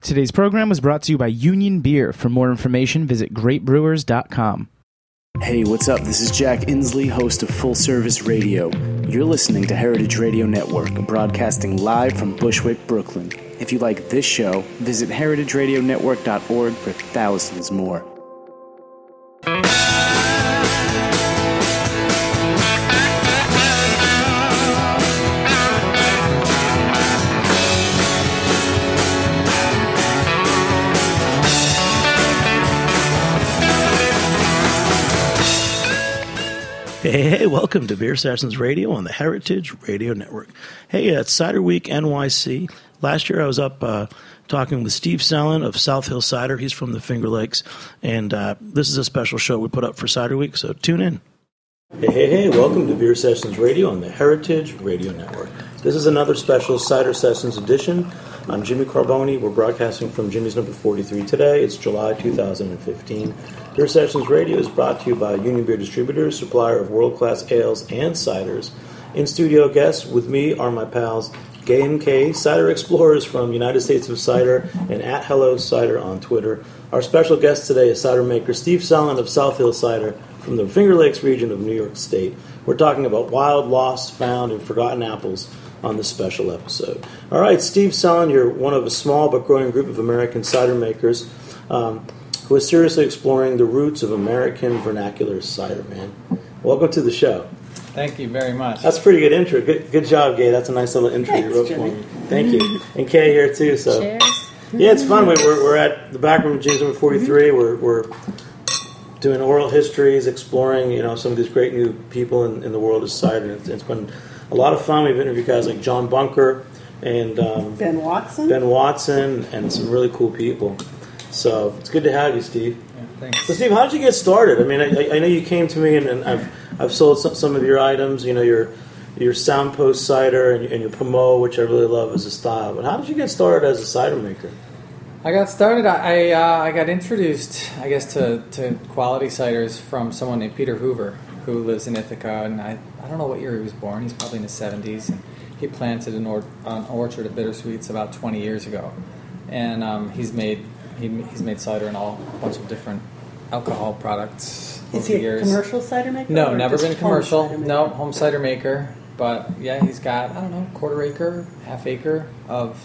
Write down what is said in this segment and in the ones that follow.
Today's program was brought to you by Union Beer. For more information, visit greatbrewers.com. Hey, what's up? This is Jack Inslee, host of Full Service Radio. You're listening to Heritage Radio Network, broadcasting live from Bushwick, Brooklyn. If you like this show, visit heritageradionetwork.org for thousands more. Hey, welcome to Beer Sessions Radio on the Heritage Radio Network. Hey, it's Cider Week NYC. Last year I was up talking with Steve Sellen of South Hill Cider. He's from the Finger Lakes, and this is a special show we put up for Cider Week, so tune in. Hey, welcome to Beer Sessions Radio on the Heritage Radio Network. This is another special Cider Sessions edition. I'm Jimmy Carboni. We're broadcasting from Jimmy's number 43 today. It's July 2015. Beer Sessions Radio is brought to you by Union Beer Distributors, supplier of world-class ales and ciders. In-studio guests with me are my pals Gay and Kay, cider explorers from United States of Cider, and at Hello Cider on Twitter. Our special guest today is cider maker Steve Sellen of South Hill Cider from the Finger Lakes region of New York State. We're talking about wild, lost, found, and forgotten apples on this special episode. All right, Steve Sellen, you're one of a small but growing group of American cider makers who is seriously exploring the roots of American vernacular cider, man. Welcome to the show. Thank you very much. That's a pretty good intro. Good job, Gay. That's a nice little intro you wrote for me. Thank you. And Kay here, too. So. Cheers. Yeah, it's fun. We're at the back room of James number 43. We're doing oral histories, exploring some of these great new people in the world of cider. It's been a lot of fun. We've interviewed guys like John Bunker and Ben Watson, and some really cool people. So it's good to have you, Steve. Yeah, thanks. So, Steve, how did you get started? I mean, I know you came to me, and I've sold some of your items. You know, your Soundpost cider and your Pommeau, which I really love as a style. But how did you get started as a cider maker? I got started. I got introduced, I guess, to quality ciders from someone named Peter Hoover, who lives in Ithaca, and I don't know what year he was born. He's probably in his 70s. And he planted an orchard of bittersweets about 20 years ago, and he's made cider and a bunch of different alcohol products. Is he a commercial cider maker? No, never been commercial. No, home cider maker. But yeah, he's got, I don't know, quarter acre, half acre of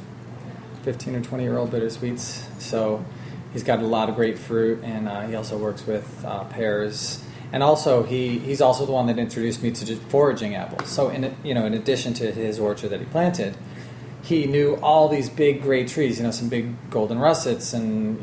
15 or 20-year-old bittersweets. So he's got a lot of grapefruit, and he also works with pears. And also, he's also the one that introduced me to just foraging apples. So in addition to his orchard that he planted, he knew all these big great trees, some big golden russets and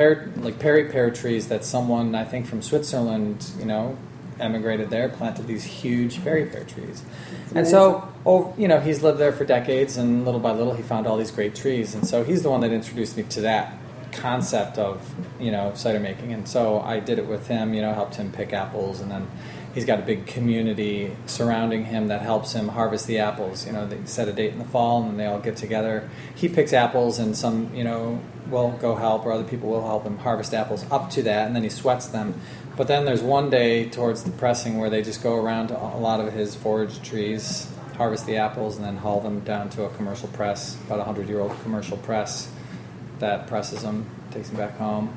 Perry pear trees that someone, I think from Switzerland, emigrated there, planted these huge Perry pear trees. And so, he's lived there for decades, and little by little he found all these great trees. And so he's the one that introduced me to that concept of, cider making. And so I did it with him, helped him pick apples, and then he's got a big community surrounding him that helps him harvest the apples. They set a date in the fall, and then they all get together. He picks apples, and some, will go help, or other people will help him harvest apples up to that, and then he sweats them. But then there's one day towards the pressing where they just go around to a lot of his forage trees, harvest the apples, and then haul them down to a commercial press, about a 100-year-old commercial press that presses them, takes them back home.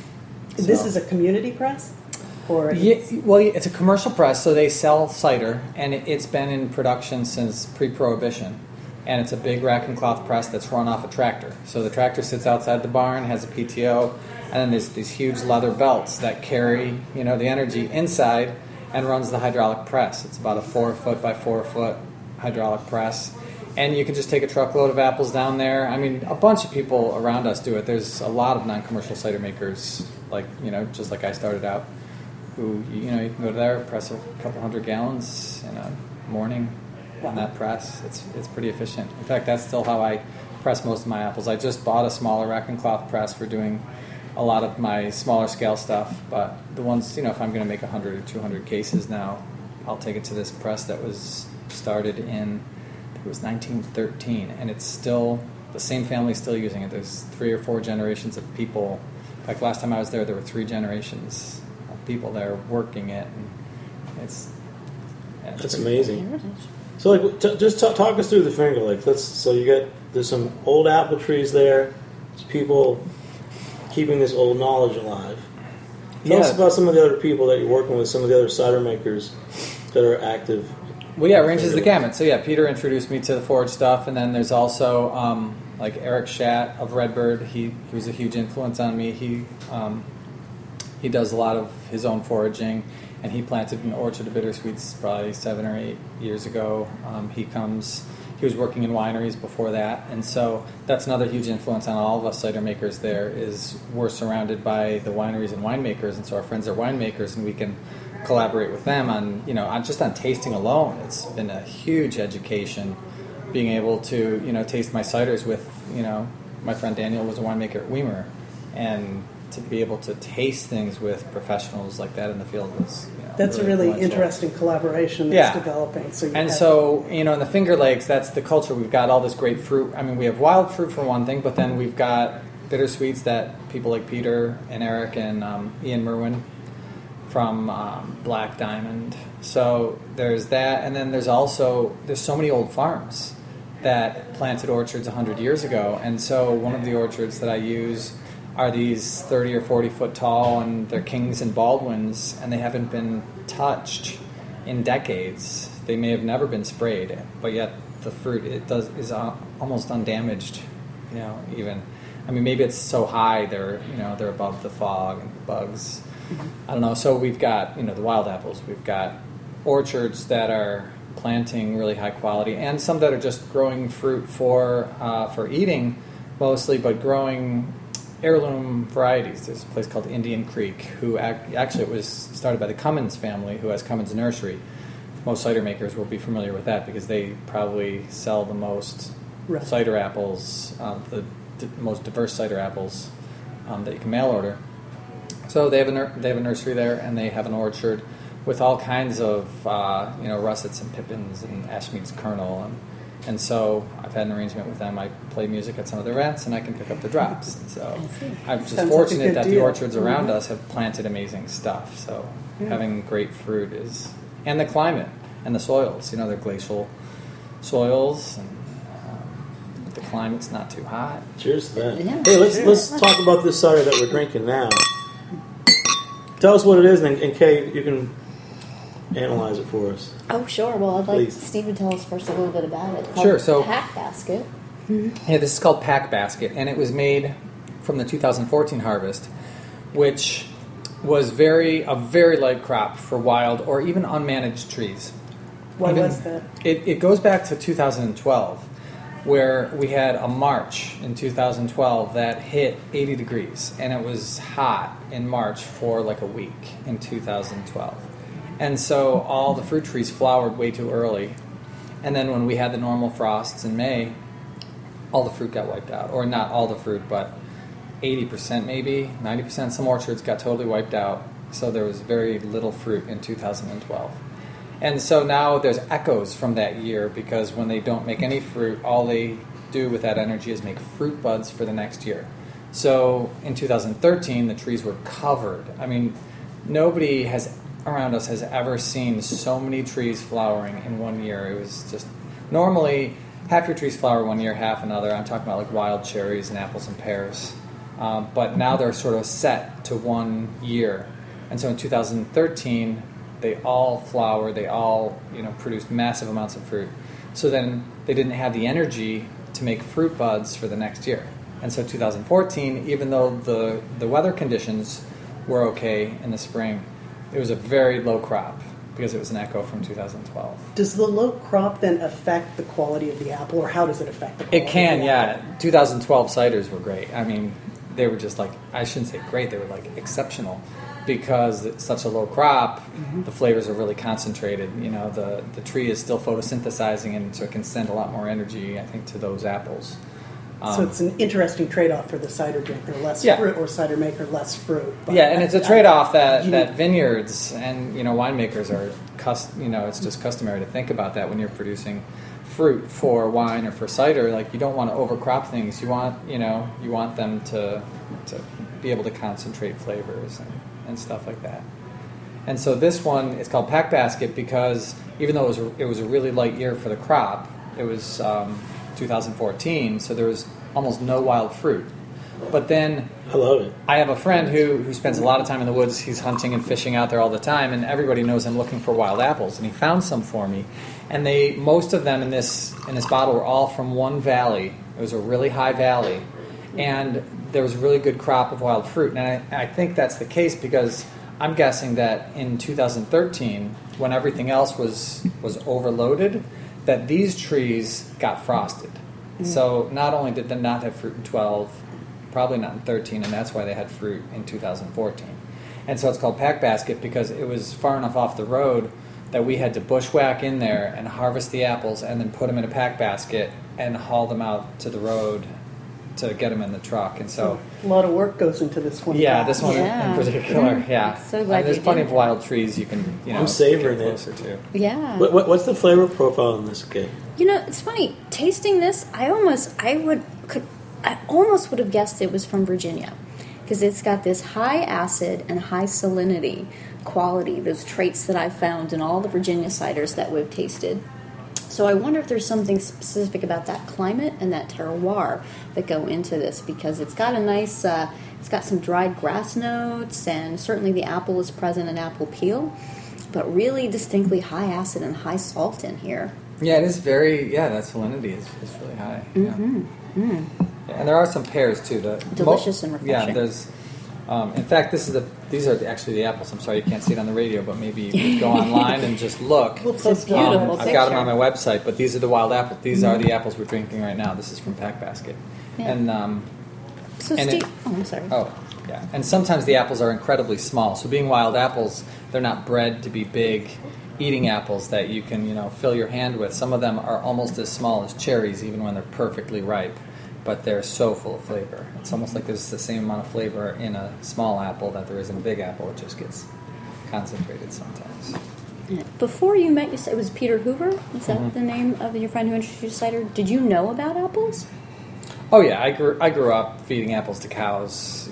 This is a community press? It's a commercial press, so they sell cider, and it's been in production since pre-Prohibition. And it's a big rack and cloth press that's run off a tractor. So the tractor sits outside the barn, has a PTO, and then there's these huge leather belts that carry, the energy inside and runs the hydraulic press. It's about a 4-foot by 4-foot hydraulic press. And you can just take a truckload of apples down there. I mean, a bunch of people around us do it. There's a lot of non-commercial cider makers, just like I started out, who, you can go there, press a couple hundred gallons in a morning on that press. It's pretty efficient. In fact, that's still how I press most of my apples. I just bought a smaller rack and cloth press for doing a lot of my smaller scale stuff, but the ones, if I'm going to make 100 or 200 cases now, I'll take it to this press that was started in, I think it was 1913, and it's still, the same family's still using it. There's 3 or 4 generations of people. In fact, last time I was there were 3 generations of people there working it, and it's that's amazing. So, just talk us through the Finger Lakes. So there's some old apple trees there. people keeping this old knowledge alive. Tell us about some of the other people that you're working with, some of the other cider makers that are active. Well, yeah, ranges the gamut. So, yeah, Peter introduced me to the forage stuff, and then there's also like Eric Schatt of Redbird. He was a huge influence on me. He does a lot of his own foraging, and he planted an orchard of bittersweets probably 7 or 8 years ago. He was working in wineries before that, and so that's another huge influence on all of us cider makers. There is we're surrounded by the wineries and winemakers, and so our friends are winemakers, and we can collaborate with them on just on tasting alone. It's been a huge education being able to taste my ciders with my friend Daniel was a winemaker at Weimer, and to be able to taste things with professionals like that in the field is that's really a really interesting collaboration that's developing. So in the Finger Lakes, that's the culture. We've got all this great fruit. I mean, we have wild fruit for one thing, but then we've got bittersweets that people like Peter and Eric and Ian Merwin from Black Diamond. So there's that, and then there's so many old farms that planted orchards 100 years ago, and so one of the orchards that I use are these 30 or 40 foot tall, and they're Kings and Baldwins, and they haven't been touched in decades. They may have never been sprayed, but yet the fruit is almost undamaged. Even I mean, maybe it's so high they're above the fog and the bugs. I don't know. So we've got the wild apples. We've got orchards that are planting really high quality, and some that are just growing fruit for eating mostly, but growing heirloom varieties. There's a place called Indian Creek, who actually it was started by the Cummins family, who has Cummins Nursery. Most cider makers will be familiar with that because they probably sell the most cider apples, the most diverse cider apples that you can mail order. So they have a nursery there, and they have an orchard with all kinds of russets and pippins and Ashmead's kernel, and so I've had an arrangement with them. I play music at some of their events, and I can pick up the drops. And so I'm just fortunate that the orchards around us have planted amazing stuff. So having great fruit and the climate and the soils. They're glacial soils, and the climate's not too hot. Cheers to that. Yeah. Hey, let's talk about this cider that we're drinking now. Tell us what it is, and Kay, you can analyze it for us. Oh, sure. Well, I'd like Steve to tell us first a little bit about it. Sure. So Pack Basket. Yeah, this is called Pack Basket, and it was made from the 2014 harvest, which was a very light crop for wild or even unmanaged trees. Why was that? It goes back to 2012, where we had a March in 2012 that hit 80 degrees, and it was hot in March for like a week in 2012. And so all the fruit trees flowered way too early. And then when we had the normal frosts in May, all the fruit got wiped out. Or not all the fruit, but 80% maybe, 90%. Some orchards got totally wiped out. So there was very little fruit in 2012. And so now there's echoes from that year, because when they don't make any fruit, all they do with that energy is make fruit buds for the next year. So in 2013, the trees were covered. I mean, nobody around us has ever seen so many trees flowering in 1 year. It was just, normally half your trees flower 1 year, half another. I'm talking about like wild cherries and apples and pears. But now they're sort of set to 1 year. And so in 2013, they all flowered, they all produced massive amounts of fruit. So then they didn't have the energy to make fruit buds for the next year. And so 2014, even though the weather conditions were okay in the spring, it was a very low crop because it was an echo from 2012. Does the low crop then affect the quality of the apple, or how does it affect the quality? It can, yeah. 2012 ciders were great. I mean, they were just I shouldn't say great, they were exceptional, because it's such a low crop. The flavors are really concentrated. The tree is still photosynthesizing, and so it can send a lot more energy, I think, to those apples. So it's an interesting trade-off for the cider drinker, less fruit, or cider maker, less fruit. Yeah, and it's a trade-off that vineyards and winemakers are, it's just customary to think about that when you're producing fruit for wine or for cider. You don't want to overcrop things. You want them to be able to concentrate flavors and stuff like that. And so this one is called Pack Basket because even though it was a really light year for the crop, it was 2014, so there was almost no wild fruit. But then I love it. I have a friend who spends a lot of time in the woods. He's hunting and fishing out there all the time, and everybody knows I'm looking for wild apples. And he found some for me, and most of them in this bottle were all from one valley. It was a really high valley, and there was a really good crop of wild fruit. And I think that's the case because I'm guessing that in 2013, when everything else was overloaded, that these trees got frosted. So not only did they not have fruit in 12, probably not in 13, and that's why they had fruit in 2014. And so it's called Pack Basket because it was far enough off the road that we had to bushwhack in there and harvest the apples and then put them in a pack basket and haul them out to the road to get them in the truck. And so a lot of work goes into this one. Yeah, this one in particular. Yeah, So glad and there's you plenty did. of wild trees you can I'm savoring get it. closer to. Yeah. What's the flavor profile in this cake? It's funny. Tasting this, I almost would have guessed it was from Virginia because it's got this high acid and high salinity quality, those traits that I've found in all the Virginia ciders that we've tasted. So I wonder if there's something specific about that climate and that terroir that go into this because it's got a nice, it's got some dried grass notes and certainly the apple is present in apple peel, but really distinctly high acid and high salt in here. Yeah, it is very. Yeah, that salinity is really high. Yeah. Yeah, and there are some pears too. Delicious and refreshing. Yeah, there's. In fact, these are actually the apples. I'm sorry you can't see it on the radio, but maybe you could go online and just look. We'll post beautiful I've got them on my website, but these are the wild apples. These are the apples we're drinking right now. This is from Pack Basket. Yeah. And So and Steve, it- I'm sorry. Oh, yeah. And sometimes the apples are incredibly small. So being wild apples, they're not bred to be big eating apples that you can, fill your hand with. Some of them are almost as small as cherries, even when they're perfectly ripe. But they're so full of flavor. It's almost like there's the same amount of flavor in a small apple that there is in a big apple. It just gets concentrated sometimes. Yeah. Before you met, you said it was Peter Hoover. Is that the name of your friend who introduced you to cider? Did you know about apples? Oh yeah, I grew up feeding apples to cows,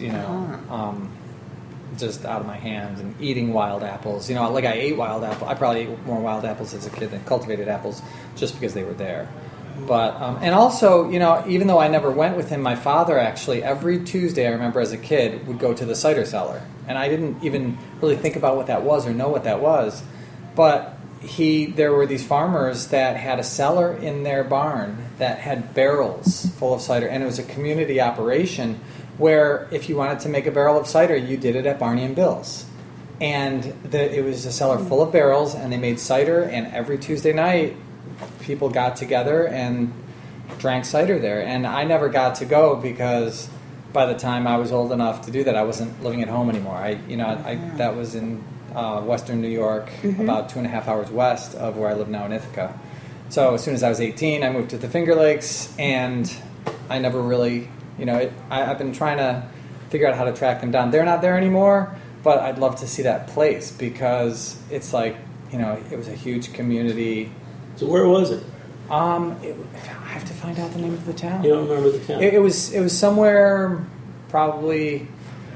just out of my hand and eating wild apples. Like I ate wild apple. I probably ate more wild apples as a kid than cultivated apples, just because they were there. But and also, even though I never went with him, my father actually every Tuesday, I remember as a kid, would go to the cider cellar, and I didn't even really think about what that was or know what that was, but there were these farmers that had a cellar in their barn that had barrels full of cider, and it was a community operation where if you wanted to make a barrel of cider, you did it at Barney and Bill's. And it was a cellar full of barrels, and they made cider, and every Tuesday night, people got together and drank cider there. And I never got to go because by the time I was old enough to do that, I wasn't living at home anymore. That was in western New York, about 2.5 hours west of where I live now in Ithaca. So as soon as I was 18, I moved to the Finger Lakes, and I never really, I've been trying to figure out how to track them down. They're not there anymore, but I'd love to see that place because it's like, it was a huge community. So where was it? I have to find out the name of the town. You don't remember the town? It was somewhere probably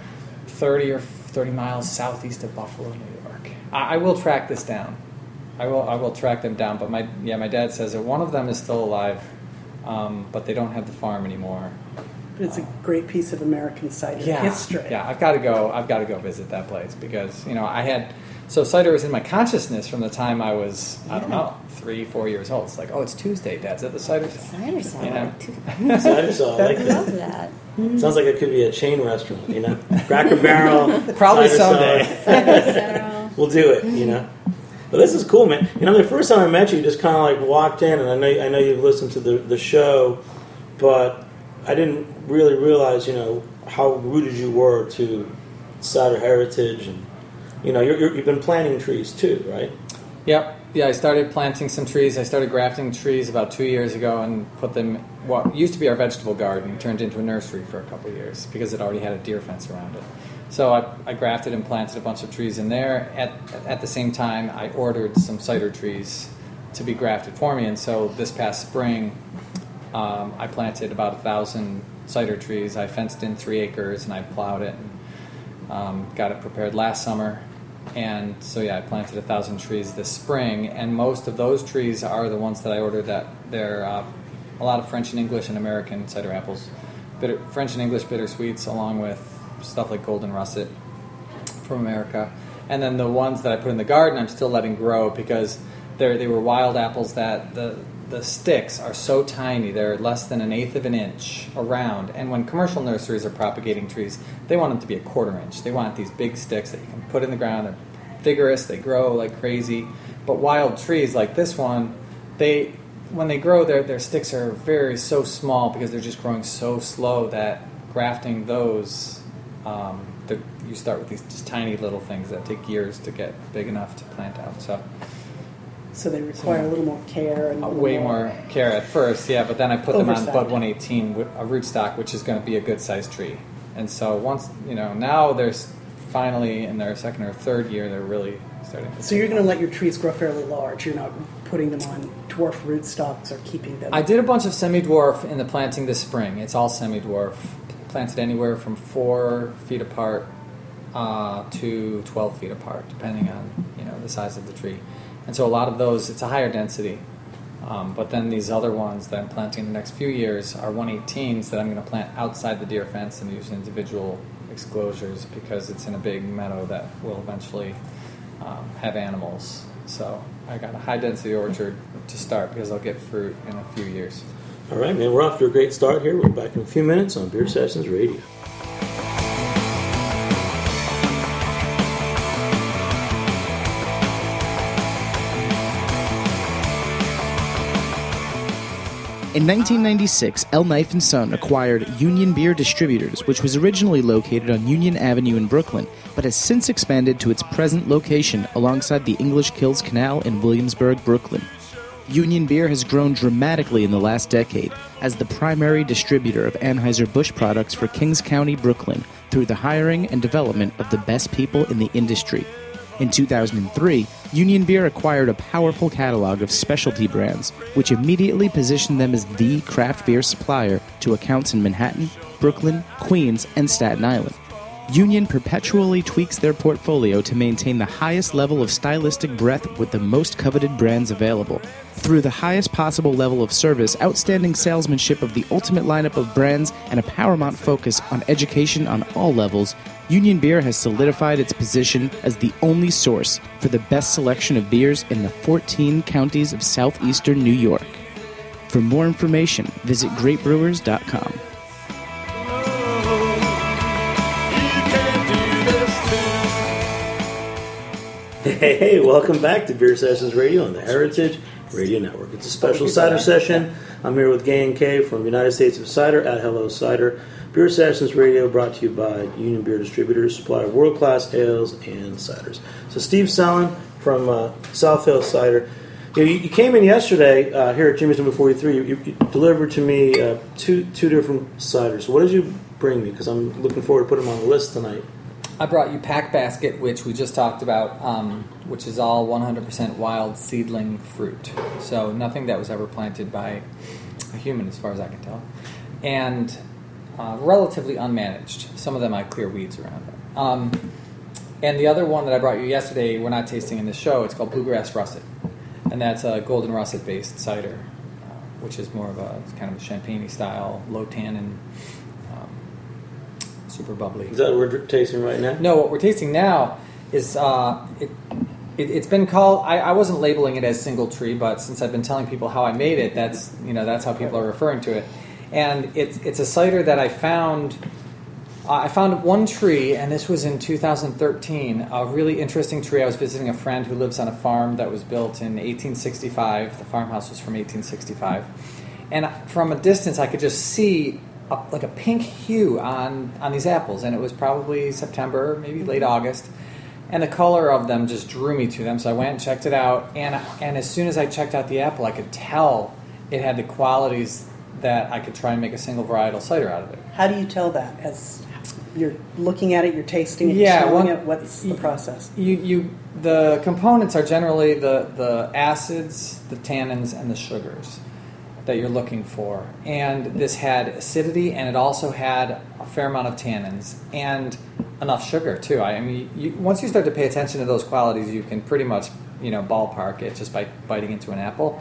30 miles southeast of Buffalo, New York. I will track this down. I will track them down. But my dad says that one of them is still alive, but they don't have the farm anymore. It's a great piece of American cider history. Yeah, I've got to go visit that place because cider was in my consciousness from the time I was 3-4 years old. It's like, it's Tuesday, Dad's at the cider cellar. Cider cellar. Cider cellar, I like I that. love that. Sounds like it could be a chain restaurant, Cracker Barrel. Probably cider someday. cellar. We'll do it, But this is cool, man. The first time I met you just kind of like walked in, and I know you've listened to the show, but I didn't really realize, how rooted you were to cider heritage, and you've been planting trees too, right? Yep. Yeah, I started planting some trees. I started grafting trees about 2 years ago and put them, what used to be our vegetable garden, turned into a nursery for a couple of years because it already had a deer fence around it. So I grafted and planted a bunch of trees in there. At the same time, I ordered some cider trees to be grafted for me. And so this past spring, I planted about 1,000 cider trees. I fenced in 3 acres and I plowed it and got it prepared last summer. And so I planted 1,000 trees this spring, and most of those trees are the ones that I ordered. That they're a lot of French and English and American cider apples, French and English bittersweets, along with stuff like Golden Russet from America. And then the ones that I put in the garden, I'm still letting grow because they were wild apples that the sticks are so tiny. They're less than 1/8 of an inch around. And when commercial nurseries are propagating trees, they want them to be 1/4 inch. They want these big sticks that you can put in the ground. They're vigorous. They grow like crazy. But wild trees like this one, when they grow, their sticks are so small because they're just growing so slow that grafting those, you start with these just tiny little things that take years to get big enough to plant out. So they require a little more care. And way more care at first, yeah, but then I put them on oversight. Bud 118, a rootstock, which is going to be a good-sized tree. And so once, now they're finally in their second or third year, they're really starting to... So you're going to let your trees grow fairly large. You're not putting them on dwarf rootstocks or keeping them... I did a bunch of semi-dwarf in the planting this spring. It's all semi-dwarf. Planted anywhere from 4 feet apart to 12 feet apart, depending on, the size of the tree. And so a lot of those, it's a higher density. But then these other ones that I'm planting in the next few years are 118s that I'm going to plant outside the deer fence and use individual exclosures because it's in a big meadow that will eventually have animals. So I got a high-density orchard to start because I'll get fruit in a few years. All right, man. We're off to a great start here. We're back in a few minutes on Beer Sessions Radio. In 1996, El Knife & Son acquired Union Beer Distributors, which was originally located on Union Avenue in Brooklyn, but has since expanded to its present location alongside the English Kills Canal in Williamsburg, Brooklyn. Union Beer has grown dramatically in the last decade as the primary distributor of Anheuser-Busch products for Kings County, Brooklyn, through the hiring and development of the best people in the industry. In 2003, Union Beer acquired a powerful catalog of specialty brands, which immediately positioned them as the craft beer supplier to accounts in Manhattan, Brooklyn, Queens, and Staten Island. Union perpetually tweaks their portfolio to maintain the highest level of stylistic breadth with the most coveted brands available. Through the highest possible level of service, outstanding salesmanship of the ultimate lineup of brands, and a paramount focus on education on all levels, Union Beer has solidified its position as the only source for the best selection of beers in the 14 counties of southeastern New York. For more information, visit greatbrewers.com. Hey, welcome back to Beer Sessions Radio on the Heritage Radio Network. It's a special cider session. I'm here with Gay and Kay from United States of Cider at Hello Cider. Beer Sessions Radio brought to you by Union Beer Distributors, supplier of world-class ales and ciders. So Steve Sellen from South Hill Cider. You came in yesterday here at Jimmy's number 43. You delivered to me two different ciders. So what did you bring me? Because I'm looking forward to putting them on the list tonight. I brought you Pack Basket, which we just talked about, which is all 100% wild seedling fruit. So nothing that was ever planted by a human, as far as I can tell. And relatively unmanaged. Some of them I clear weeds around them. And the other one that I brought you yesterday, we're not tasting in this show, it's called Bluegrass Russet. And that's a Golden Russet-based cider, which is more of a kind of a champagne-y style, low tannin, super bubbly. Is that what we're tasting right now? No, what we're tasting now is it's been called. I wasn't labeling it as single tree, but since I've been telling people how I made it, that's how people are referring to it. And it's a cider that I found. I found one tree, and this was in 2013. A really interesting tree. I was visiting a friend who lives on a farm that was built in 1865. The farmhouse was from 1865, and from a distance, I could just see like a pink hue on these apples, and it was probably September, maybe late August, and the color of them just drew me to them. So I went and checked it out, and as soon as I checked out the apple, I could tell it had the qualities that I could try and make a single varietal cider out of it. How do you tell that? As you're looking at it, you're tasting it, you're smelling it, what's the process? The components are generally the acids, the tannins, and the sugars that you're looking for. And this had acidity, and it also had a fair amount of tannins and enough sugar too. I mean, once you start to pay attention to those qualities, you can pretty much ballpark it just by biting into an apple.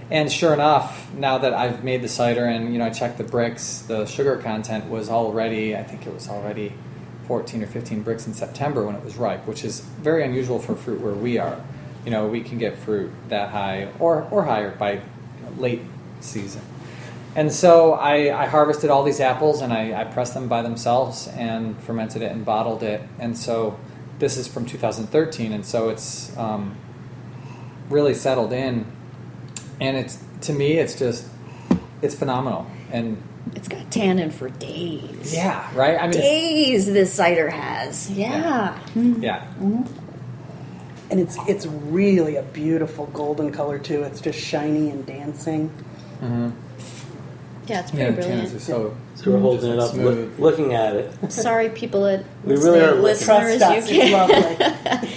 And sure enough, now that I've made the cider and I checked the bricks, the sugar content was already, I think it was already 14 or 15 bricks in September when it was ripe, which is very unusual for fruit where we are. We can get fruit that high or higher by late season. And so I harvested all these apples and I pressed them by themselves and fermented it and bottled it. And so this is from 2013, and so it's really settled in. And to me, it's phenomenal. And it's got tannin for days. Yeah, right? I mean, days this cider has. Yeah. Yeah. Mm-hmm. And it's really a beautiful golden color, too. It's just shiny and dancing. Mm-hmm. Yeah, it's pretty brilliant. Are so we're holding it up, looking at it. I'm sorry, people at we really are listeners. Trust us, it's lovely.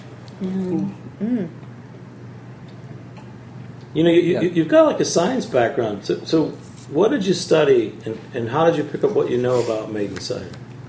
You've got like a science background. So what did you study, and how did you pick up what you know about making cider?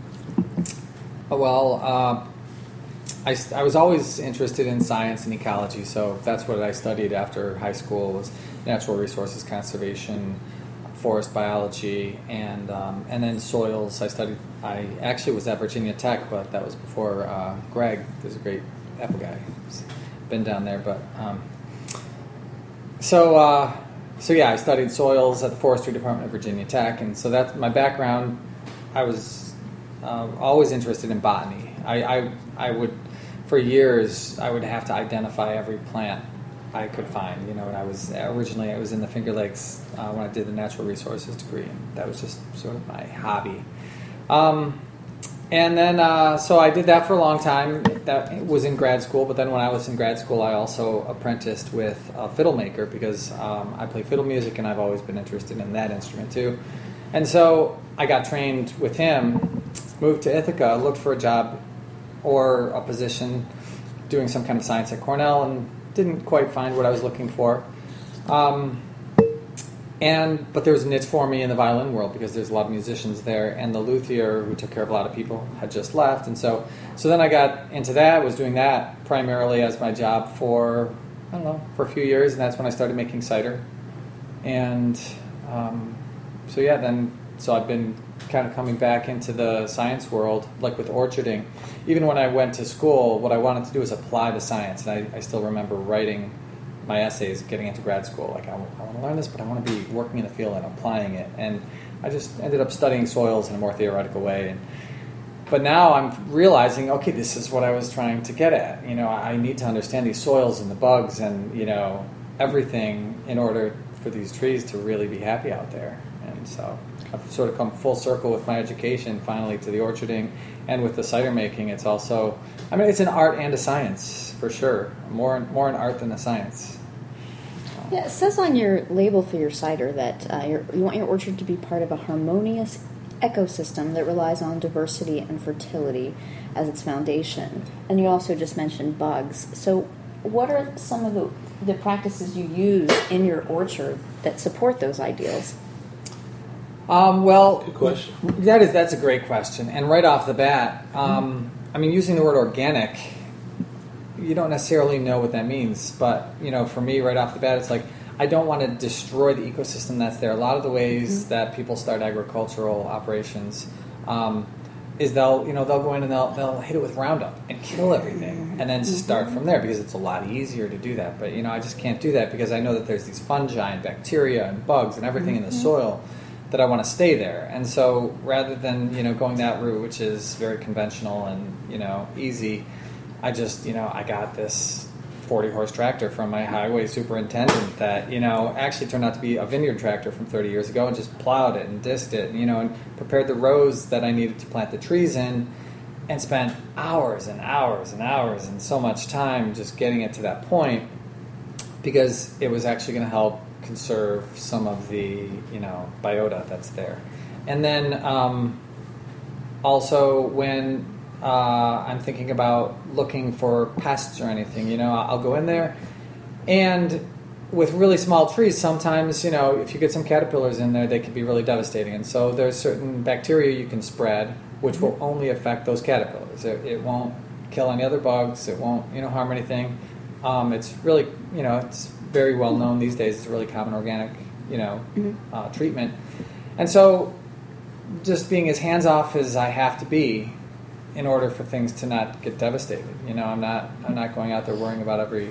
Well, I was always interested in science and ecology, so that's what I studied after high school was natural resources conservation, forest biology, and then soils. I actually was at Virginia Tech, but that was before Greg. There's a great apple guy who's been down there, but so yeah, I studied soils at the forestry department of Virginia Tech, and so that's my background. I was always interested in botany. I would, for years, I would have to identify every plant I could find. And I was in the Finger Lakes when I did the natural resources degree, and that was just sort of my hobby. And then so I did that for a long time. That was in grad school, but then when I was in grad school, I also apprenticed with a fiddle maker because I play fiddle music, and I've always been interested in that instrument too. And so I got trained with him, moved to Ithaca, looked for a job or a position doing some kind of science at Cornell, and didn't quite find what I was looking for. But there was a niche for me in the violin world because there's a lot of musicians there, and the luthier who took care of a lot of people had just left, and so then I got into that. Was doing that primarily as my job for a few years, and that's when I started making cider. And so I've been kind of coming back into the science world, like with orcharding. Even when I went to school, what I wanted to do was apply the science, and I still remember writing my essays getting into grad school. Like, I want to learn this, but I want to be working in the field and applying it. And I just ended up studying soils in a more theoretical way. But now I'm realizing, okay, this is what I was trying to get at. I need to understand these soils and the bugs and, everything in order for these trees to really be happy out there. And so I've sort of come full circle with my education finally to the orcharding, and with the cider making. It's also, it's an art and a science for sure. More an art than a science. Yeah, it says on your label for your cider that you want your orchard to be part of a harmonious ecosystem that relies on diversity and fertility as its foundation. And you also just mentioned bugs. So what are some of the practices you use in your orchard that support those ideals? Well, good question. That's a great question. And right off the bat, using the word organic, you don't necessarily know what that means. But, for me, right off the bat, it's like, I don't want to destroy the ecosystem that's there. A lot of the ways that people start agricultural operations is they'll go in and they'll hit it with Roundup and kill everything and then start from there because it's a lot easier to do that. But, I just can't do that because I know that there's these fungi and bacteria and bugs and everything in the soil that I want to stay there. And so rather than, going that route, which is very conventional and, easy, I just, I got this 40-horse tractor from my highway superintendent that, actually turned out to be a vineyard tractor from 30 years ago, and just plowed it and disked it, and prepared the rows that I needed to plant the trees in, and spent hours and hours and hours and so much time just getting it to that point because it was actually going to help conserve some of the, biota that's there. And then also when I'm thinking about looking for pests or anything, I'll go in there, and with really small trees, sometimes, if you get some caterpillars in there, they can be really devastating. And so there's certain bacteria you can spread, which will only affect those caterpillars. It won't kill any other bugs. It won't, harm anything. It's really, it's very well known these days. It's a really common organic, treatment. And so just being as hands-off as I have to be in order for things to not get devastated. I'm not going out there worrying about every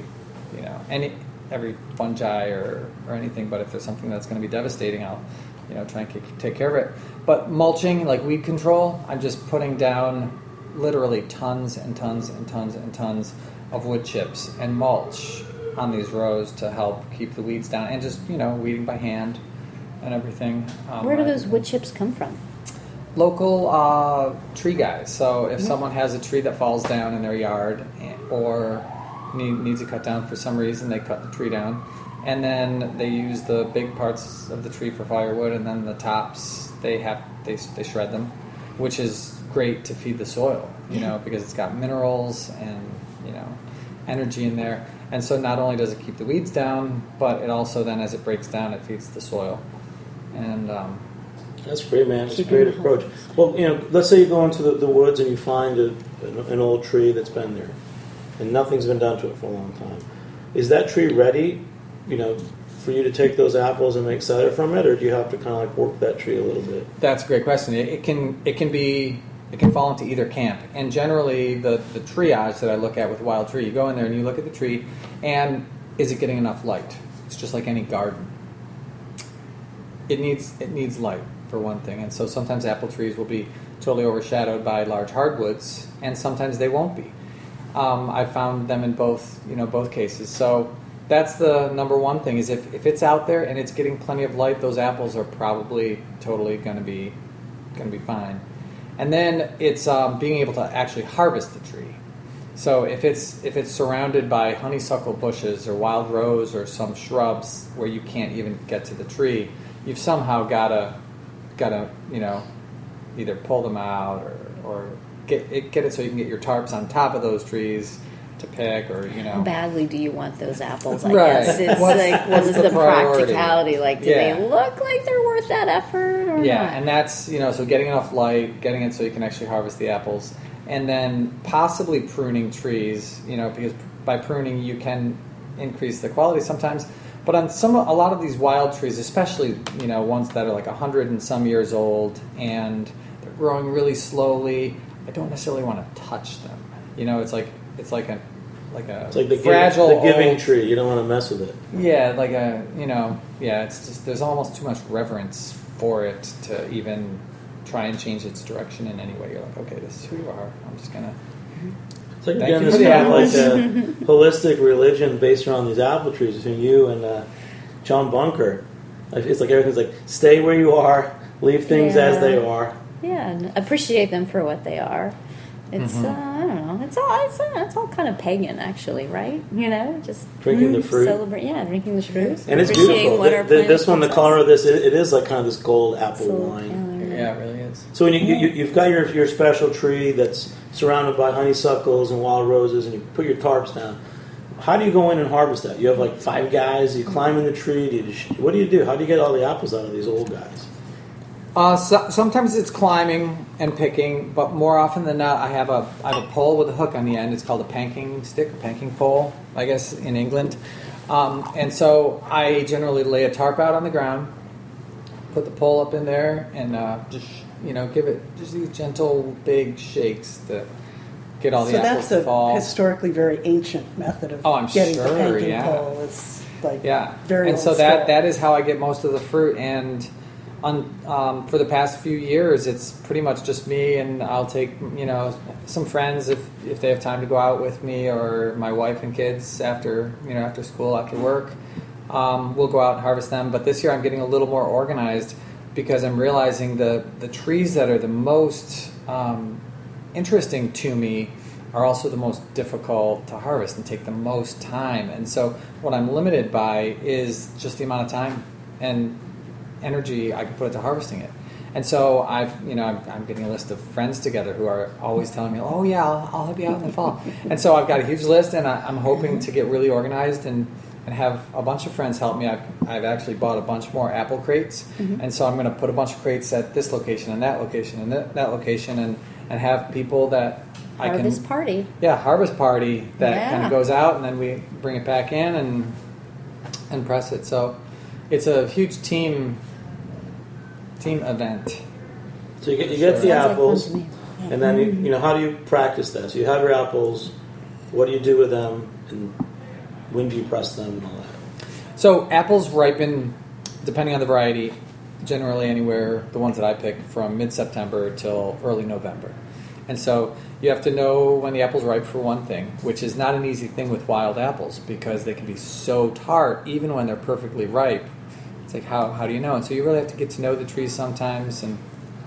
fungi or anything, but if there's something that's going to be devastating, I'll try and take care of it. But mulching, like weed control, I'm just putting down literally tons and tons and tons and tons of wood chips and mulch on these rows to help keep the weeds down, and just weeding by hand and everything. Where do those wood chips come from? Local tree guys. So if someone has a tree that falls down in their yard or needs it cut down for some reason, they cut the tree down, and then they use the big parts of the tree for firewood, and then the tops they shred them, which is great to feed the soil, because it's got minerals and energy in there. And so not only does it keep the weeds down, but it also then, as it breaks down, it feeds the soil. And that's great, man. It's a great approach. Well, let's say you go into the woods and you find an old tree that's been there, and nothing's been done to it for a long time. Is that tree ready, for you to take those apples and make cider from it, or do you have to kind of like work that tree a little bit? That's a great question. It can fall into either camp. And generally, the triage that I look at with wild tree, you go in there and you look at the tree, and is it getting enough light? It's just like any garden. It needs light, for one thing. And so sometimes apple trees will be totally overshadowed by large hardwoods, and sometimes they won't be. I've found them in both cases. So that's the number one thing, is if it's out there and it's getting plenty of light, those apples are probably totally going to be fine. And then it's being able to actually harvest the tree. So if it's surrounded by honeysuckle bushes or wild rose or some shrubs where you can't even get to the tree, you've somehow gotta either pull them out or get it so you can get your tarps on top of those trees to pick, or How badly do you want those apples? I Right. guess it's what is the practicality? Like, do they look like they're worth that effort or not? And that's so getting enough light, getting it so you can actually harvest the apples, and then possibly pruning trees. Because by pruning you can increase the quality sometimes. But on a lot of these wild trees, especially ones that are like 100 and some years old and they're growing really slowly, I don't necessarily want to touch them. It's like the fragile the giving old tree. You don't want to mess with it. Yeah, it's just there's almost too much reverence for it to even try and change its direction in any way. You're like, okay, this is who you are. I'm just gonna. It's like, Thank again, you this for the kind of like apples. a holistic religion based around these apple trees between you and John Bunker. It's like everything's like, stay where you are, leave things as they are. Yeah, and appreciate them for what they are. It's I don't know. It's all kind of pagan, actually, right? Just Drinking the fruit. Drinking the fruit. And it's beautiful. This one, the color of this, it is like kind of this gold apple wine. Yeah, it really is. So when you've got your special tree that's surrounded by honeysuckles and wild roses, and you put your tarps down, how do you go in and harvest that? You have like 5 guys. You climb in the tree. What do you do? How do you get all the apples out of these old guys? Sometimes it's climbing and picking, but more often than not, I have a pole with a hook on the end. It's called a panking stick, a panking pole, I guess, in England. And so I generally lay a tarp out on the ground, put the pole up in there, and just give it just these gentle, big shakes to get all the apples to fall. So that's a historically very ancient method of getting the panking pole. It's very and old so school. that is how I get most of the fruit. And for the past few years, it's pretty much just me, and I'll take some friends if they have time to go out with me, or my wife and kids after school, after work. We'll go out and harvest them. But this year I'm getting a little more organized because I'm realizing the trees that are the most interesting to me are also the most difficult to harvest and take the most time. And so what I'm limited by is just the amount of time and energy I can put into harvesting it. And so I'm getting a list of friends together who are always telling me, oh yeah, I'll help you out in the fall. And so I've got a huge list, and I'm hoping to get really organized and have a bunch of friends help me. I've actually bought a bunch more apple crates, and so I'm going to put a bunch of crates at this location and that location and that location, and have people that harvest party that kind of goes out, and then we bring it back in, and and press it. So it's a huge team event. So you get the Sounds like apples, fun to me. and then how do you practice that? So you have your apples. What do you do with them, and when do you press them and all that? So apples ripen, depending on the variety, generally anywhere, the ones that I pick, from mid-September till early November. And so you have to know when the apple's ripe for one thing, which is not an easy thing with wild apples because they can be so tart even when they're perfectly ripe. It's like, how do you know? And so you really have to get to know the trees sometimes. And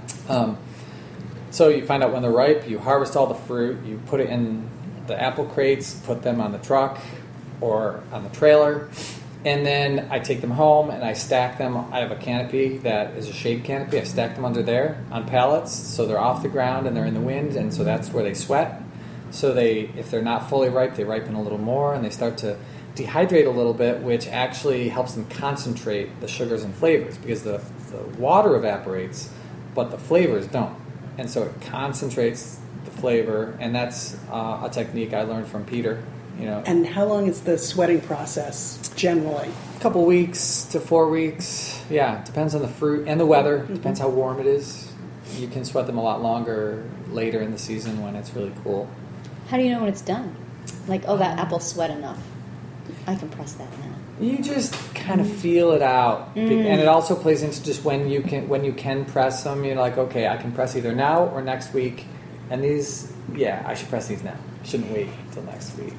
so you find out when they're ripe, you harvest all the fruit, you put it in the apple crates, put them on the truck or on the trailer, and then I take them home and I stack them. I have a canopy that is a shade canopy. I stack them under there on pallets so they're off the ground and they're in the wind, and so that's where they sweat. So if they're not fully ripe, they ripen a little more and they start to dehydrate a little bit, which actually helps them concentrate the sugars and flavors because the water evaporates, but the flavors don't. And so it concentrates the flavor, and that's a technique I learned from Peter. And how long is the sweating process generally? A couple weeks to 4 weeks. Yeah, depends on the fruit and the weather. Depends how warm it is. You can sweat them a lot longer later in the season when it's really cool. How do you know when it's done? Like, that apple's sweat enough. I can press that now. You just kind of feel it out, and it also plays into just when you can press them. You're like, okay, I can press either now or next week, and these, I should press these now. I shouldn't wait until next week.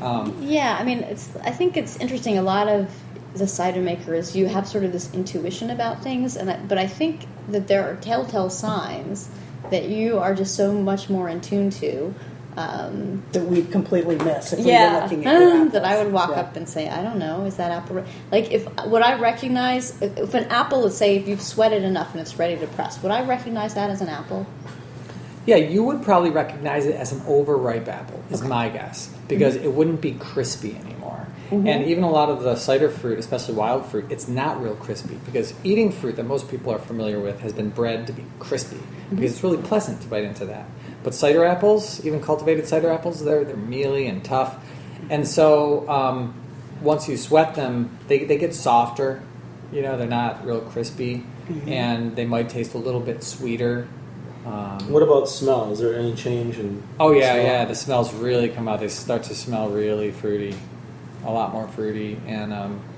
I think it's interesting. A lot of the cider makers, you have sort of this intuition about things, but I think that there are telltale signs that you are just so much more in tune to. That we'd completely miss if we were looking at your apples. That I would walk up and say, I don't know, is that apple would I recognize if an apple, let's say if you've sweated enough and it's ready to press, would I recognize that as an apple? Yeah, you would probably recognize it as an overripe apple, is my guess, because it wouldn't be crispy anymore. And even a lot of the cider fruit, especially wild fruit, it's not real crispy because eating fruit that most people are familiar with has been bred to be crispy because it's really pleasant to bite into that. But cider apples, even cultivated cider apples, they're mealy and tough. And so once you sweat them, they get softer. They're not real crispy, and they might taste a little bit sweeter. What about smell? Is there any change in smell? The smells really come out. They start to smell really fruity, a lot more fruity. And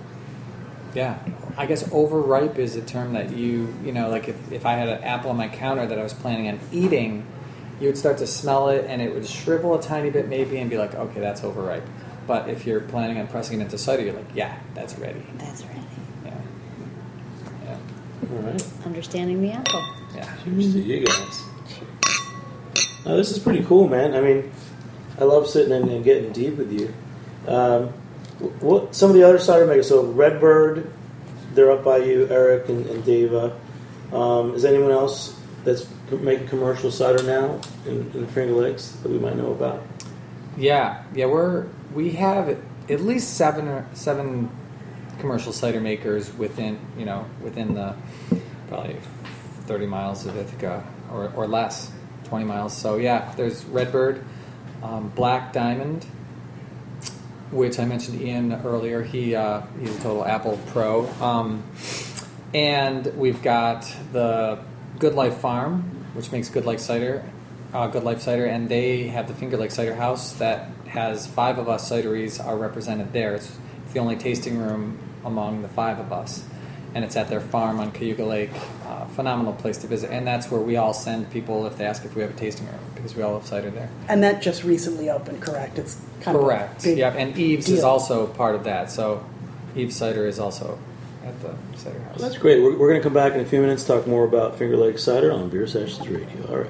I guess overripe is a term that like if I had an apple on my counter that I was planning on eating, you would start to smell it and it would shrivel a tiny bit maybe and be like, okay, that's overripe. But if you're planning on pressing it into cider, you're like, yeah, that's ready. That's ready. Yeah. All right. Understanding the apple. Yeah. Cheers to you guys. Now, this is pretty cool, man. I mean, I love sitting and getting deep with you. What some of the other cider makers? So Redbird, they're up by you, Eric and Deva. Is anyone else that's making commercial cider now in the Finger Lakes that we might know about? Yeah. We have at least seven commercial cider makers within the probably 30 miles of Ithaca or less, 20 miles. So there's Redbird, Black Diamond, which I mentioned Ian earlier. He's a total Apple pro. And we've got the Good Life Farm, which makes Good Life cider, and they have the Finger Lake Cider House that has 5 of us cideries are represented there. It's the only tasting room among the 5 of us, and it's at their farm on Cayuga Lake. Phenomenal place to visit, and that's where we all send people if they ask if we have a tasting room because we all have cider there. And that just recently opened, correct? It's kind correct. Of a big and Eve's deal. is also part of that. So Eve's Cider is also at the cider house. Well, that's great. We're going to come back in a few minutes, talk more about Finger Lake Cider on Beer Sessions Radio. All right.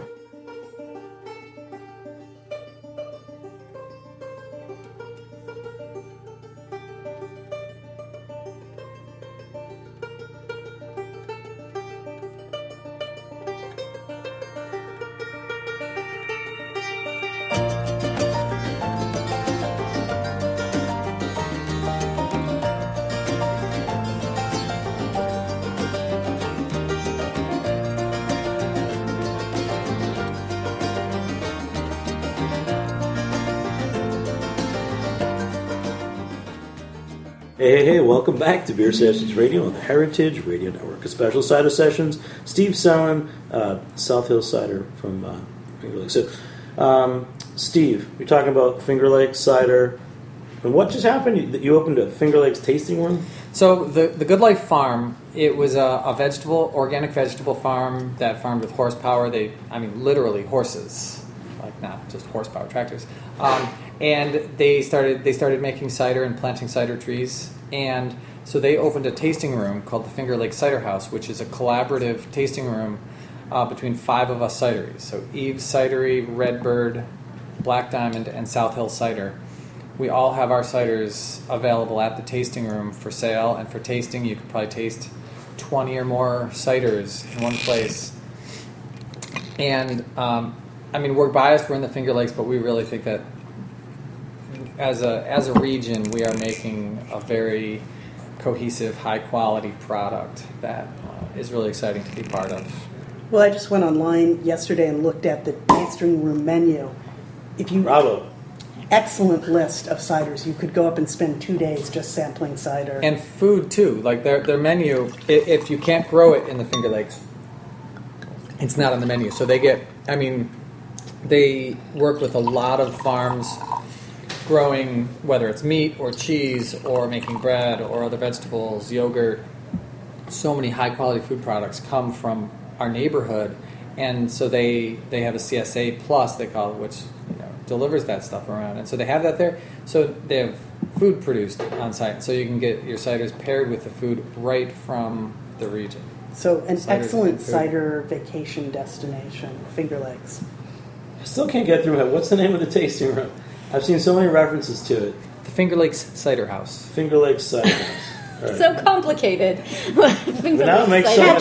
Hey, welcome back to Beer Sessions Radio on the Heritage Radio Network. A special cider sessions. Steve Sellen, South Hill Cider from Finger Lakes. So, Steve, you're talking about Finger Lakes cider. And what just happened? You opened a Finger Lakes tasting room? So the Good Life Farm, it was a organic vegetable farm that farmed with horsepower. Literally horses, like not just horsepower tractors. And they started making cider and planting cider trees. And so they opened a tasting room called the Finger Lakes Cider House, which is a collaborative tasting room between 5 of us cideries. So Eve's Cidery, Redbird, Black Diamond, and South Hill Cider. We all have our ciders available at the tasting room for sale, and for tasting, you could probably taste 20 or more ciders in one place. And, we're biased, we're in the Finger Lakes, but we really think that as a region, we are making a very cohesive, high-quality product that is really exciting to be part of. Well, I just went online yesterday and looked at the tasting room menu. Bravo. Excellent list of ciders. You could go up and spend 2 days just sampling cider. And food, too. Like their menu, if you can't grow it in the Finger Lakes, it's not on the menu. So they work with a lot of farms growing, whether it's meat or cheese or making bread or other vegetables, yogurt. So many high-quality food products come from our neighborhood. And so they have a CSA Plus, they call it, which delivers that stuff around. And so they have that there. So they have food produced on site. So you can get your ciders paired with the food right from the region. So an excellent cider vacation destination, Finger Lakes. I still can't get through it. What's the name of the tasting room? I've seen so many references to it. The Finger Lakes Cider House. Finger Lakes Cider House. Right. So complicated. But now it makes so much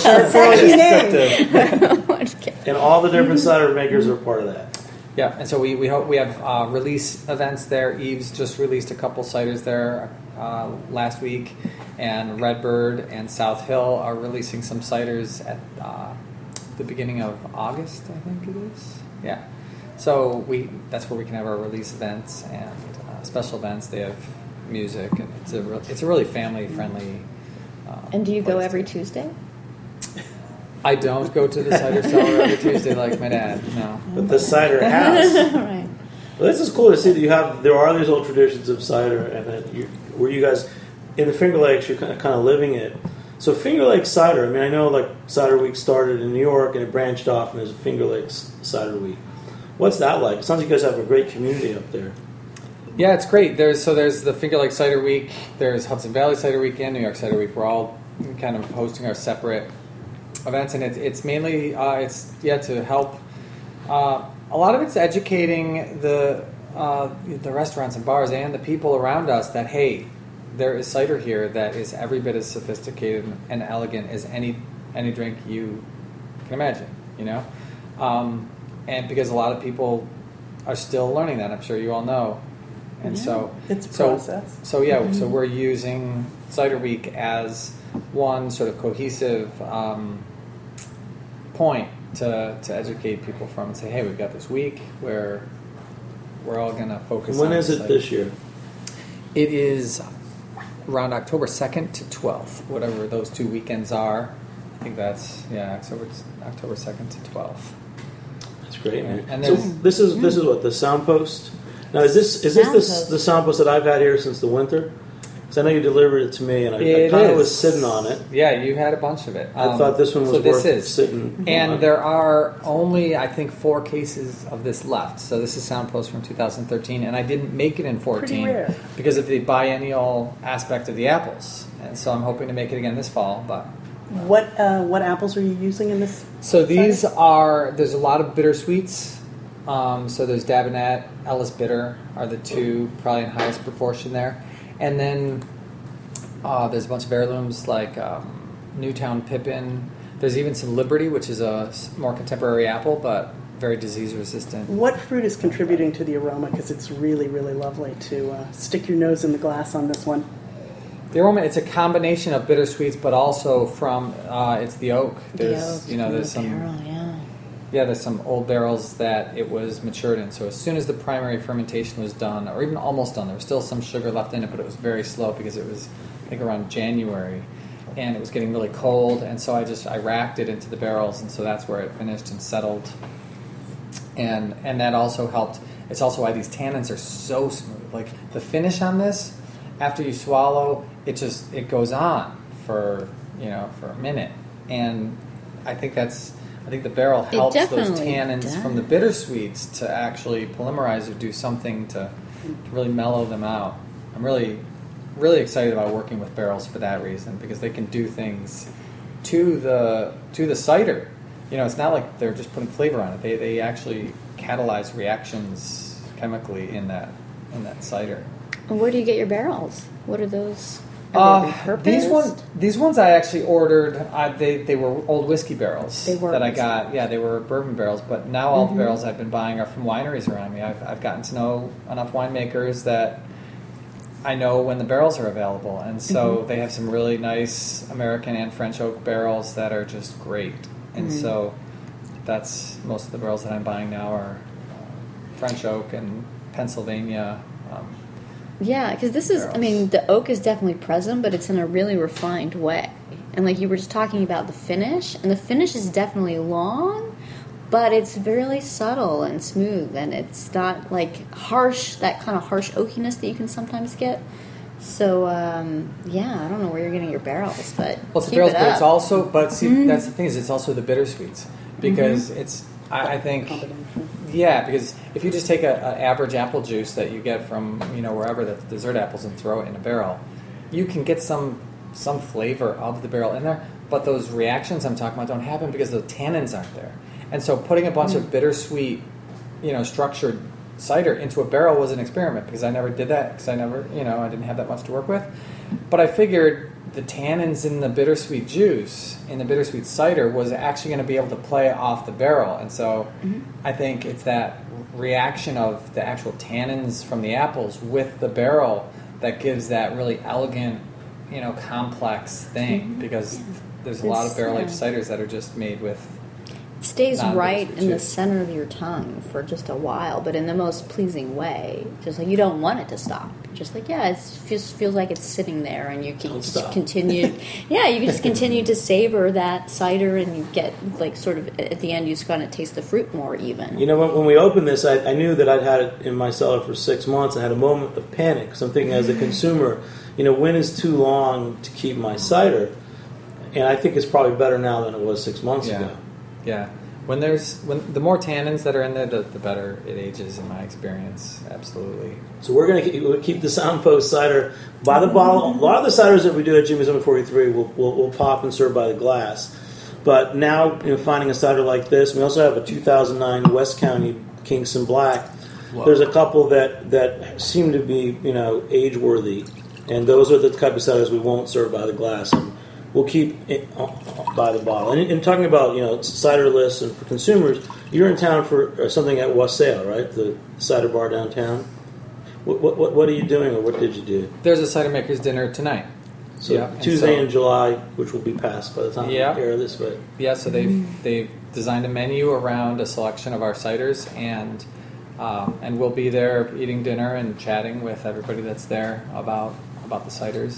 sense. And all the different cider makers are part of that. Yeah, and so we hope we have release events there. Eve's just released a couple ciders there last week, and Redbird and South Hill are releasing some ciders at the beginning of August, I think it is. Yeah, so that's where we can have our release events and special events. They have music, and it's a really family friendly. And do you go every Tuesday? I don't go to the cider cellar every Tuesday like my dad. No, but the cider house. Right. Well, this is cool to see that there are these old traditions of cider, and that where you guys in the Finger Lakes, you're kind of living it. So Finger Lakes cider. I know like Cider Week started in New York and it branched off, and there's a Finger Lakes Cider Week. What's that like? It sounds like you guys have a great community up there. Yeah, it's great. There's the Finger Lakes Cider Week. There's Hudson Valley Cider Week and New York Cider Week. We're all kind of hosting our separate events, and it's mainly to help. A lot of it's educating the restaurants and bars and the people around us that hey, there is cider here that is every bit as sophisticated and elegant as any drink you can imagine. And because a lot of people are still learning that, I'm sure you all know. And so it's a process. So we're using Cider Week as one sort of cohesive point to educate people from and say, hey, we've got this week where we're all going to focus on. When is it this year? It is around October 2nd to 12th, whatever those 2 weekends are. I think that's, October 2nd to 12th. That's great, man. And so this is what, the Soundpost? Now, is this the Soundpost that I've had here since the winter? Because I know you delivered it to me, and I kind of was sitting on it. Yeah, you had a bunch of it. I thought this one was worth sitting and on. There are only, I think, 4 cases of this left. So this is Soundpost from 2013, and I didn't make it in 14 because of the biennial aspect of the apples. And so I'm hoping to make it again this fall. But what apples are you using in this? So there's a lot of bittersweets. So there's Dabanet, Ellis Bitter are the two probably in highest proportion there. And then there's a bunch of heirlooms like Newtown Pippin. There's even some Liberty, which is a more contemporary apple, but very disease resistant. What fruit is contributing to the aroma? Because it's really, really lovely to stick your nose in the glass on this one. The aroma, it's a combination of bittersweets, but also from it's the oak. There's there's some barrel, there's some old barrels that it was matured in. So as soon as the primary fermentation was done, or even almost done, there was still some sugar left in it, but it was very slow because it was I think around January, and it was getting really cold, and so I racked it into the barrels, and so that's where it finished and settled. And that also helped. It's also why these tannins are so smooth. Like the finish on this, after you swallow, it goes on for a minute, and I think the barrel helps those tannins from the bittersweets to actually polymerize or do something to really mellow them out. I'm really, really excited about working with barrels for that reason, because they can do things to the cider. It's not like they're just putting flavor on it. They actually catalyze reactions chemically in that cider. And where do you get your barrels? What are those? These ones I actually ordered. They were old whiskey barrels that I got. Yeah, they were bourbon barrels. But now all the barrels I've been buying are from wineries around me. I've gotten to know enough winemakers that I know when the barrels are available, and so they have some really nice American and French oak barrels that are just great. And so that's most of the barrels that I'm buying now are French oak and Pennsylvania. Yeah, because this is, the oak is definitely present, but it's in a really refined way. And like you were just talking about the finish, and the finish is definitely long, but it's really subtle and smooth, and it's not like harsh, that kind of harsh oakiness that you can sometimes get. So, I don't know where you're getting your barrels, but it's the barrels, but it's also, that's the thing is, it's also the bittersweets, because it's, I think, because if you just take an average apple juice that you get from, wherever, the dessert apples, and throw it in a barrel, you can get some flavor of the barrel in there, but those reactions I'm talking about don't happen because the tannins aren't there. And so putting a bunch of bittersweet, structured cider into a barrel was an experiment, because I never did that, because I didn't have that much to work with. But I figured the tannins in the bittersweet juice, in the bittersweet cider, was actually going to be able to play off the barrel. And so I think it's that reaction of the actual tannins from the apples with the barrel that gives that really elegant, complex thing, because there's a lot of barrel-aged ciders that are just made with... stays right in the center of your tongue for just a while, but in the most pleasing way. Just like you don't want it to stop. Just like, it just feels like it's sitting there, and you can just continue. You can just continue to savor that cider, and you get like sort of at the end you just kind of taste the fruit more even. When we opened this, I knew that I'd had it in my cellar for 6 months. I had a moment of panic, because I'm thinking as a consumer, when is too long to keep my cider? And I think it's probably better now than it was 6 months ago. Yeah, when the more tannins that are in there, the better it ages, in my experience. Absolutely. So we're going to keep the Soundpost cider by the bottle. A lot of the ciders that we do at Jimmy's 143 we'll pop and serve by the glass. But now, finding a cider like this, we also have a 2009 West County Kingston Black. Whoa. There's a couple that seem to be age worthy, and those are the type of ciders we won't serve by the glass. And we'll keep it by the bottle. And talking about cider lists and for consumers, you're in town for something at Wassail, right? The cider bar downtown. What are you doing, or what did you do? There's a cider maker's dinner tonight. So Tuesday in July, which will be past by the time we air this. But so they've designed a menu around a selection of our ciders, and we'll be there eating dinner and chatting with everybody that's there about the ciders.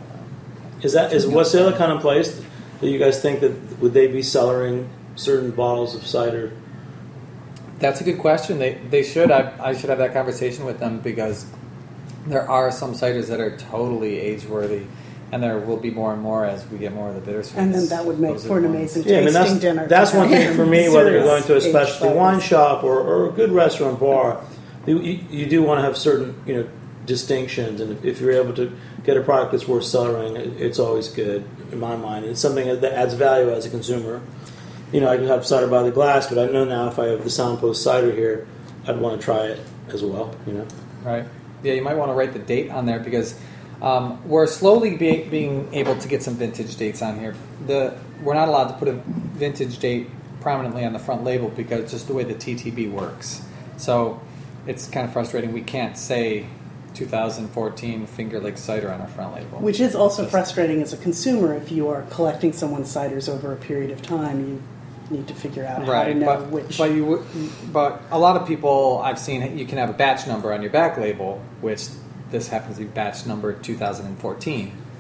Is Wassail the kind of place that you guys think that would they be cellaring certain bottles of cider? That's a good question. They should. I should have that conversation with them, because there are some ciders that are totally age-worthy, and there will be more and more as we get more of the bittersweets. And then that would make for an amazing tasting dinner. That's one thing for me, whether you're going to a specialty wine shop or a good restaurant bar, you do want to have certain distinctions, and if you're able to get a product that's worth cellaring, it's always good in my mind. It's something that adds value as a consumer. I can have cider by the glass, but I know now if I have the Soundpost cider here, I'd want to try it as well. Right. Yeah, you might want to write the date on there, because we're slowly being able to get some vintage dates on here. We're not allowed to put a vintage date prominently on the front label, because just the way the TTB works. So it's kind of frustrating. We can't say 2014 Finger Lakes cider on our front label. Which is also frustrating as a consumer. If you are collecting someone's ciders over a period of time, you need to figure out how to know which. But a lot of people I've seen, you can have a batch number on your back label, which this happens to be batch number 2014.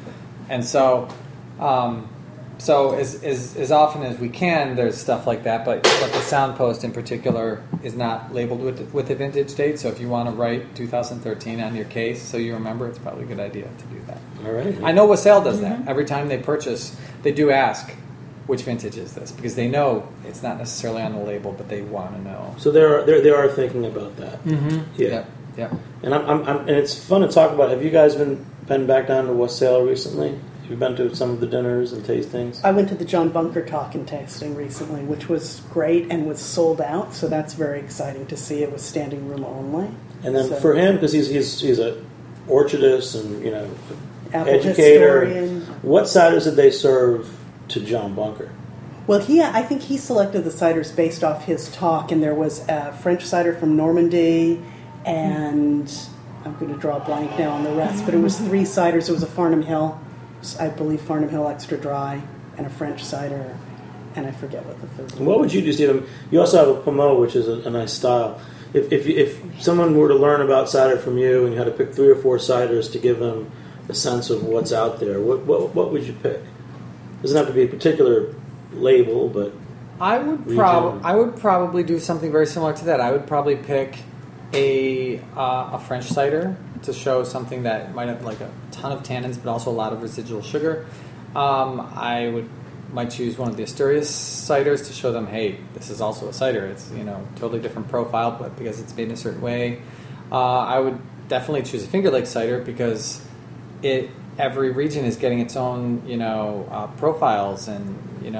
And so, so as often as we can, there's stuff like that. But the Soundpost in particular is not labeled with a vintage date. So if you want to write 2013 on your case, so you remember, it's probably a good idea to do that. All right. I know Wassail does that. Every time they purchase, they do ask, which vintage is this? Because they know it's not necessarily on the label, but they want to know. So they are thinking about that. Mm-hmm. Yeah. Yep. And and it's fun to talk about. Have you guys been back down to Wassail recently? You've been to some of the dinners and tastings? I went to the John Bunker talk and tasting recently, which was great and was sold out. So that's very exciting to see. It was standing room only. And then for him, because he's a orchardist and Apple educator. historian. What ciders did they serve to John Bunker? Well, I think he selected the ciders based off his talk, and there was a French cider from Normandy, and I'm going to draw a blank now on the rest, but it was 3 ciders. It was a Farnham Hill, I believe Farnham Hill Extra Dry, and a French cider, and I forget what the third one. What would you do, Stephen? You also have a Pommeau, which is a nice style. If someone were to learn about cider from you, and you had to pick 3 or 4 ciders to give them a sense of what's out there, what would you pick? It doesn't have to be a particular label, but I would probably do something very similar to that. I would probably pick a French cider to show something that might have like a ton of tannins, but also a lot of residual sugar. I might choose one of the Asturias ciders to show them, hey, this is also a cider. It's totally different profile, but because it's made in a certain way. I would definitely choose a Finger Lakes cider because every region is getting its own profiles, and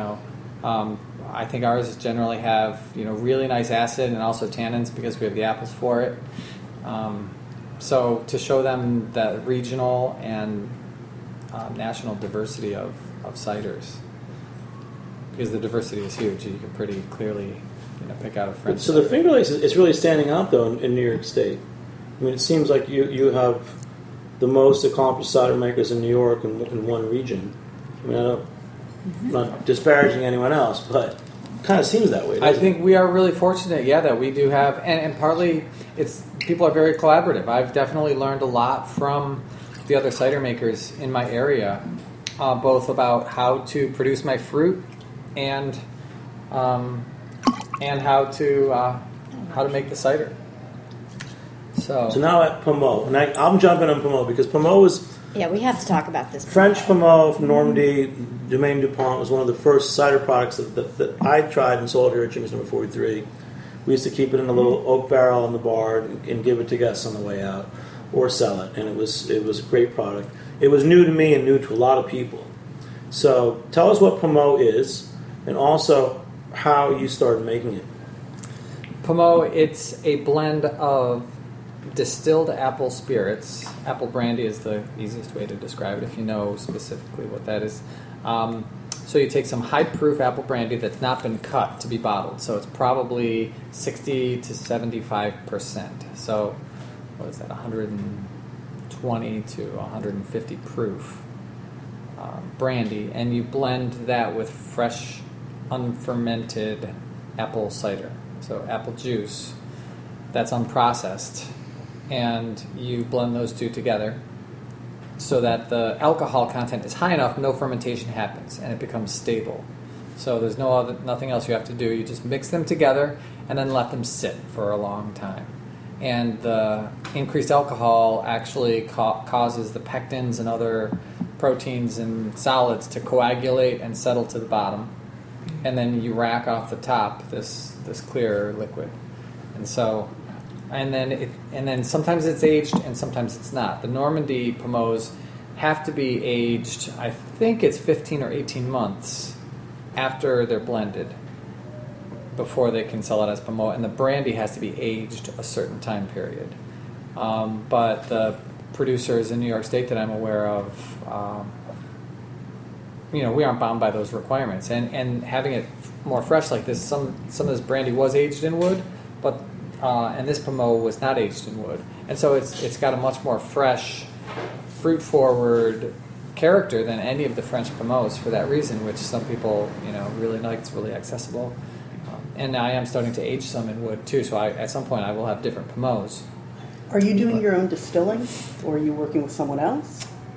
I think ours generally have really nice acid and also tannins because we have the apples for it. So to show them the regional and national diversity of ciders, because the diversity is huge, you can pretty clearly pick out a French. So the Finger Lakes is really standing out though in New York State. I mean, it seems like you have the most accomplished cider makers in New York in one region. I mean, I'm not disparaging anyone else, but it kind of seems that way. I think we are really fortunate, that we do have, and partly it's people are very collaborative. I've definitely learned a lot from the other cider makers in my area, both about how to produce my fruit and how to make the cider. So now at Pommeau, and I'm jumping on Pommeau because Pommeau was... Yeah, we have to talk about this. French Pommeau from Normandy, Domaine DuPont was one of the first cider products that I tried and sold here at Jimmy's Number 43. We used to keep it in a little oak barrel in the bar and give it to guests on the way out, or sell it, and it was a great product. It was new to me and new to a lot of people. So tell us what Pommeau is, and also how you started making it. Pommeau, it's a blend of distilled apple spirits. Apple brandy is the easiest way to describe it if you know specifically what that is. So you take some high-proof apple brandy that's not been cut to be bottled. So it's probably 60 to 75%. So what is that, 120 to 150 proof brandy. And you blend that with fresh, unfermented apple cider. So apple juice that's unprocessed. And you blend those two together so that the alcohol content is high enough, no fermentation happens, and it becomes stable. So there's nothing else you have to do. You just mix them together and then let them sit for a long time. And the increased alcohol actually causes the pectins and other proteins in solids to coagulate and settle to the bottom. And then you rack off the top this clear liquid. And then sometimes it's aged and sometimes it's not. The Normandy Pommeaus have to be aged, I think it's 15 or 18 months after they're blended before they can sell it as Pommeau, and the brandy has to be aged a certain time period. But the producers in New York State that I'm aware of, we aren't bound by those requirements. And having it more fresh like this, some of this brandy was aged in wood, but and this Pommeau was not aged in wood, and so it's got a much more fresh, fruit-forward character than any of the French Pommeaus for that reason, which some people really like. It's really accessible, and I am starting to age some in wood too. So at some point I will have different Pommeaus. Are you doing your own distilling, or are you working with someone else?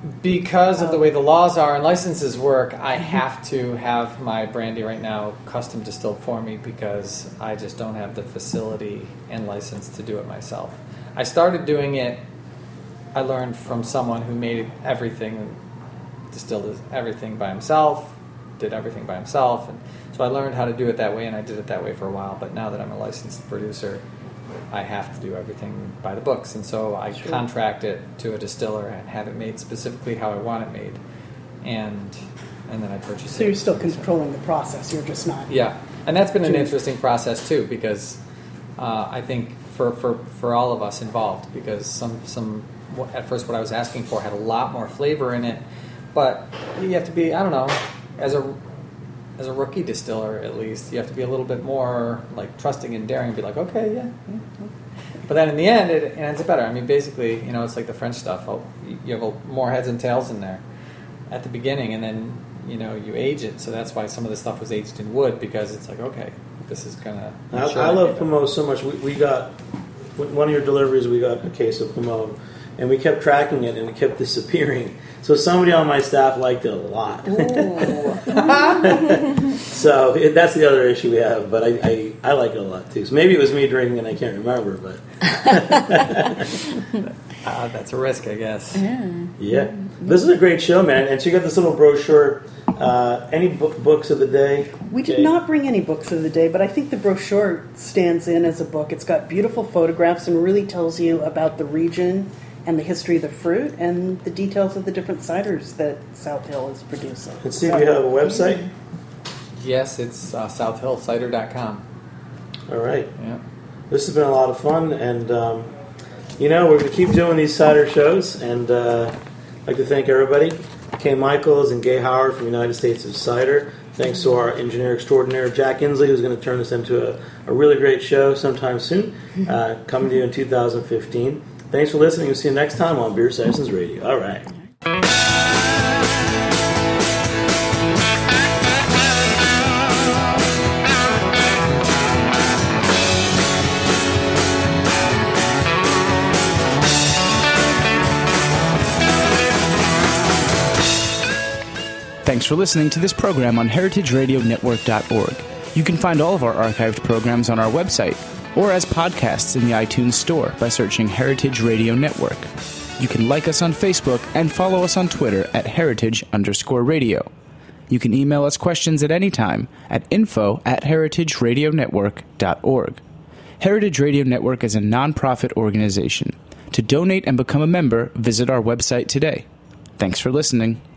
Because of the way the laws are and licenses work, I have to have my brandy right now custom distilled for me because I just don't have the facility and license to do it myself. I started doing it, I learned from someone who made everything, distilled everything by himself, did everything by himself, and so I learned how to do it that way, and I did it that way for a while. But now that I'm a licensed producer, I have to do everything by the books, and so I contract it to a distiller and have it made specifically how I want it made, and then I purchase it. So you're still controlling the process. You're just not. Yeah, and that's been an interesting process too, because I think for all of us involved, because some at first what I was asking for had a lot more flavor in it, but you have to be, I don't know, as a rookie distiller, at least, you have to be a little bit more like trusting and daring and be like, okay, yeah. But then in the end, it ends up better. I mean, basically, it's like the French stuff. You have more heads and tails in there at the beginning, and then, you age it. So that's why some of the stuff was aged in wood, because it's like, okay, this is going to... I love Pommeau so much. We got, one of your deliveries, we got a case of Pommeau, and we kept tracking it, and it kept disappearing. So somebody on my staff liked it a lot. So that's the other issue we have, but I like it a lot too. So maybe it was me drinking and I can't remember, but that's a risk, I guess. Yeah. This is a great show, man. And so you got this little brochure. Any books of the day? We did not bring any books of the day, but I think the brochure stands in as a book. It's got beautiful photographs and really tells you about the region and the history of the fruit and the details of the different ciders that South Hill is producing. Let's see if you have a website. Yes, it's southhillcider.com. All right. Yeah. This has been a lot of fun, and we're going to keep doing these cider shows, and I'd like to thank everybody. Kay Michaels and Gay Howard from the United States of Cider. Thanks to our engineer extraordinaire, Jack Inslee, who's going to turn this into a really great show sometime soon, coming to you in 2015. Thanks for listening. We'll see you next time on Beer Sessions Radio. All right. Thanks for listening to this program on heritageradionetwork.org. You can find all of our archived programs on our website or as podcasts in the iTunes Store by searching Heritage Radio Network. You can like us on Facebook and follow us on Twitter at @heritage_radio. You can email us questions at any time at info@heritageradionetwork.org. Heritage Radio Network is a non-profit organization. To donate and become a member, visit our website today. Thanks for listening.